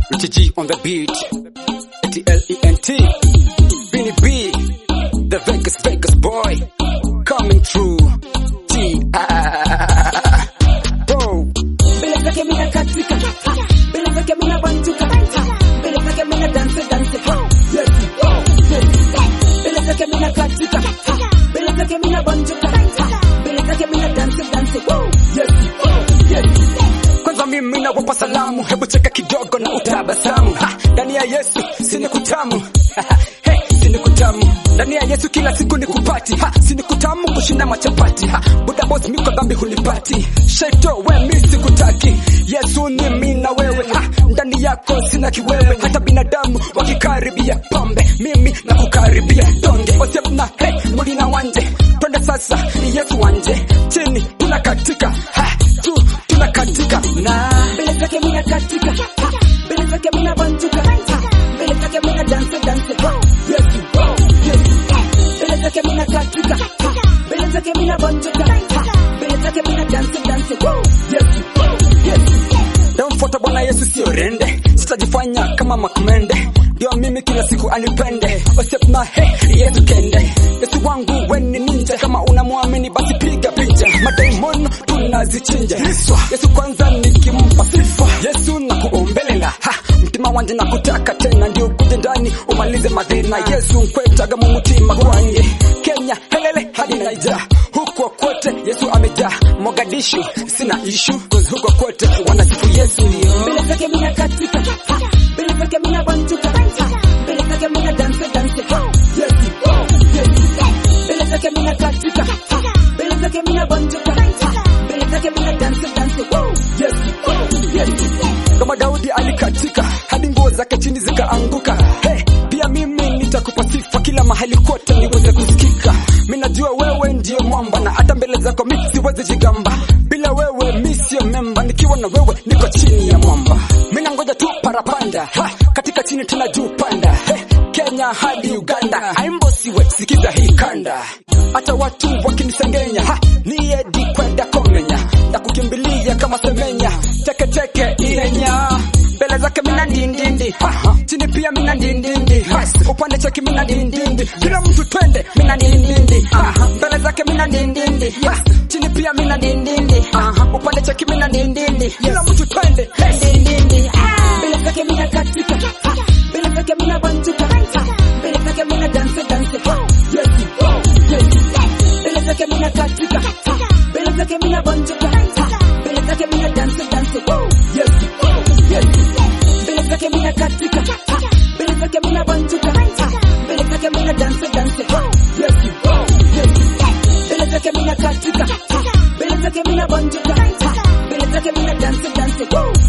G on the beat, T-L-E-N-T, Vinny B, the Vegas boy, coming through, Bro. Bila zake mina katika, bila zake mina bantuka, bila zake mina dance, yes, bila zake mina katika, bila zake mina bantuka, bila zake mina dance, yes. Kwanza mimi nawapa salamu, hebu cheka kidogo na utabasamu. Ndani ya Yesu sini kutamu. Hey, sini kutamu. Ndani ya Yesu kila siku ni kupati. Sini kutamu kushinda machapati. Buda boss miko dhambi hunipati. Shaito we mimi sikutaki. Yesu ni mimi na wewe. Ndani yako sina kiwewe. Hata binadamu wakikaribia pombe, mimi na kukaribia donge. Osep na hey, muli na wanje. Twende sasa Yesu wanje. Chini tunakatika. Tunakatika na bila zake mina katika, bila zake mina bantuka, bila zake mina dance, yes, bila zake mina katika, bila zake mina bantuka, bila zake mina dance, yes. Damfuata Bwana Yesu sio rende, sitajifanya kama makumende, ndio mimi kila siku anipende. Osep na hey, Yesu kende. Yesu wangu weni ninja, kama unamwamini basi piga picha. Madaimon tunazichinja. Yesu kwanza nikimpa sifa. Yesu nakuombelela, mtima wanje nakutaka tena, ndio kuje ndani umalize madhina. Yesu nkwetaga mu mutima gwange, Kenya helele hadi Niger, huko kote Yesu amejaa. Mogadishu sina issue, cause huko kote wanasifu Yesu. Bila zake mina katika, bila zake mina bantuka, bila zake mina dance, yes. Bila zake mina katika, bila zake mina bantuka, bila zake mina dance, yes. Kama Daudi alikatika hadi nguo zake chini zikaanguka. Hey, pia mimi nitakupa sifa kila mahali kote niweze kusikika. Mimi najua wewe ndio mwamba, na hata mbele zako mimi siwezi jigamba. Bila wewe mimi sio memba, nikiwa na wewe niko chini ya mwamba. Mimi nangoja tu parapanda, katika chini tena juu panda. Hey, Kenya hadi Uganda, aimbo siwe sikiza hii kanda. Hata watu wakinisengenya, niye di kwenda komenya, nakukimbilia kama semenya. Teke ilenya, mbele zake mina ndindindi, chini pia mina ndindindi, upande cheki mina ndindindi, kila mtu twende mina ndindindi, mbele zake mina ndindindi, chini pia mina ndindindi, upande cheki mina ndindindi, kila mtu twende ndindindi. Bila zake mina katika, bila zake mina bantuka, bila zake mina dance, yes. Bila zake mina katika, bila zake mina bantuka, bila zake mina dance, yes. Bila zake mina katika, bila zake mina bantuka, bila zake mina dance, yes. Bila zake mina katika, bila zake mina bantuka, bila zake mina dance,